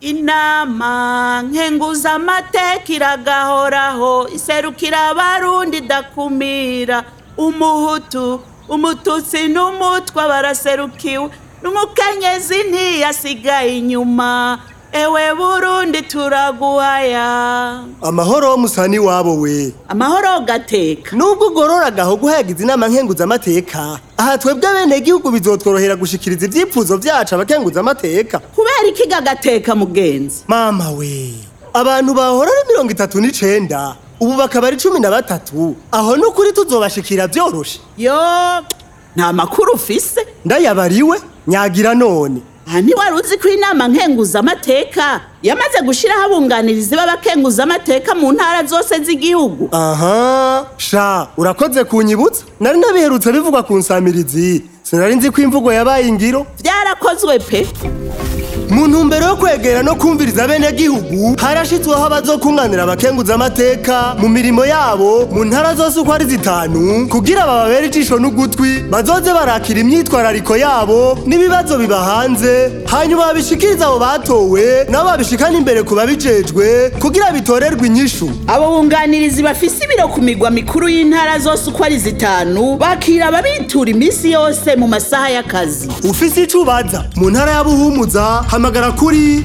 inama nkenguzamateka iragahoraho iserukira abarundi idakumira umuhutu umututsi n'umutwa baraserukiwe n'umukenyezi ntiyasigaye inyuma ewe Burundi turaguhaya. Amahoro musani wabo we. Amahoro gateka. Nubwo ugororaga guhayagiza inama nkenguzamateka aha twebwe bene gihugu bizotworohera gushikiriza ivyipfuzo vyacu abakenguzamateka. Kubera iki gateka mugenzi? Mama we, abantu bahora ari 39 ubu bakaba ari 13 aho nukuri tuzobashikira vyoroshe. Yo nta makuru ufise? Ndayabariwe nyagira none. Hani waruzi ko inama nkenguzamateka yamaze gushiraho abunganirizi b'abakenguzamateka mu ntara zose z'igihugu. Aha, sha urakoze kunyibutsa. Nari nabiherutse bivugwa ku nsamirizi. Sinari nzi ko imvugo yabaye ingiro. Vyarakozwe pe. Mu ntumbero yo kwegera no kumviriza bene gihugu harashitsweho abazokunganira abakenguzamateka mu mirimo yabo mu ntara zose uko ari 5 kugira bababere ijisho n'ugutwi bazoze barakira imyitwarariko yabo n'ibibazo bibahanze hanyuma babishikiriza abo batowe nabo babishikana imbere ku babijejwe kugira bitorerwe inyishu. Abo bunganirizi bafise ibiro ku migwa mikuru y'intara zose uko ari 5 bakira ababitura imisi yose mu masaha y'akazi. Ufise icubaza mu ntara ya Buhumuza hamagara kuri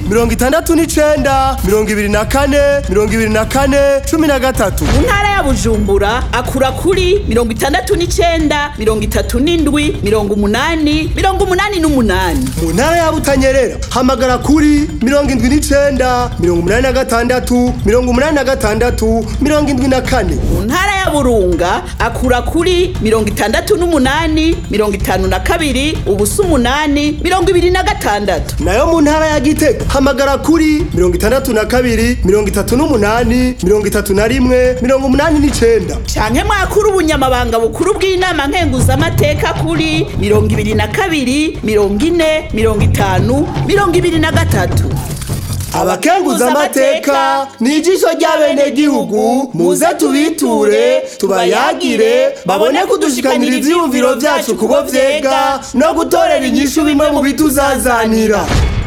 69 24 24 13. Mu ntara ya Bujumbura akura kuri 69 37 80 88. Mu ntara ya Butanyerera hamagara kuri 79 86 86 74. Mu ntara ya Burunga akura kuri 68 52 ubusa 8 26. Nayo mu ntara ya Gitega hamagara kuri 62 38 31 89. Canke mwakuru ubunyamabanga bukuru bw'inama nkenguzamateka kuri 22 40 50 23. Abakenguzamateka ni ijisho ry'abene gihugu muze tubiture tubayagire babone kudushikanira ivyiyumviro vyacu kubo vyega no gutorera inyishu bimwe mu bituzazanira.